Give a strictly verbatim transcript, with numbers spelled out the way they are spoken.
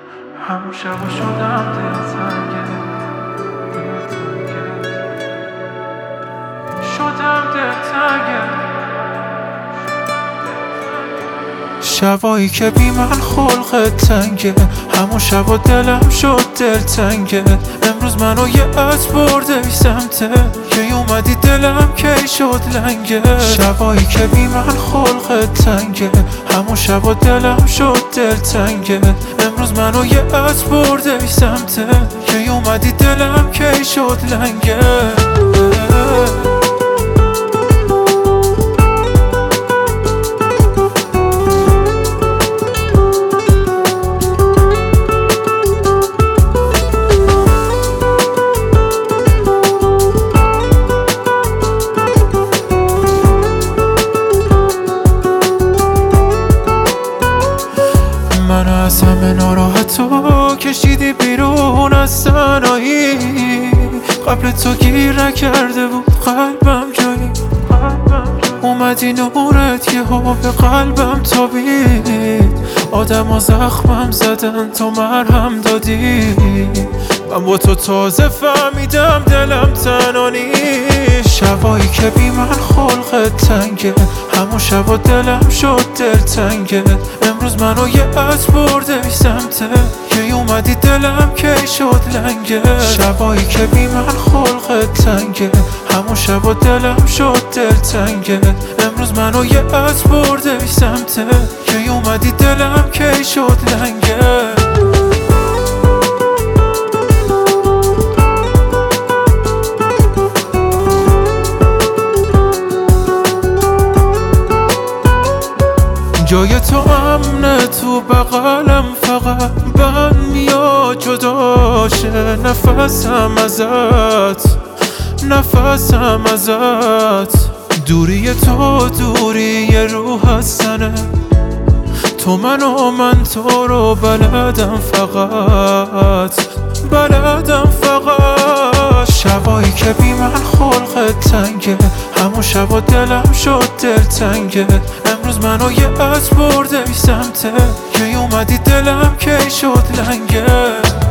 همون شبا شدم دلتنگه شدم دلتنگه شبایی که بی من خلقت تنگه، همون شبا دلم شد دلتنگه. امروز منو یه عطر برده ای سمته، که اومدی دلم کی شد لنگه. شبایی که بی من خلقت تنگه، همون شبا دلم شد دلتنگه. امروز منو یه عطر برده ای سمته، که اومدی دلم کی شد لنگه. منو از همه ناراحتو کشیدی بیرون از تنهایی، قبل تو گیر نکرده بود قلبم جایی. اومدی نورت یه ها به قلبم تابید، آدم ها زخمم زدن تو مرهم دادی. من با تو تازه فهمیدم دلم تنها نیست. شبایی که بی من خلقت تنگه، همون شبا دلم شد دلتنگه. امروز منو یه عطر برده ای سمته، که اومدی دلم کی شد لنگه. شبایی که بی من خلقت تنگه، همون شبا دلم شد دلتنگه. امروز منو یه عطر برده ای سمته، که اومدی دلم کی شد لنگه. جای تو امنه تو بغلم، فقط بند میاد جداشه نفسم ازت، نفسم ازت. دوری تو دوری روح هستنه، تو من و من تو رو بلدم فقط، بلدم فقط. شبایی که بی من خلقت تنگه، همون شبا دلم شد دلتنگه. امروز منو یه عطر برده ای سمته، که اومدی دلم کی شد لنگه.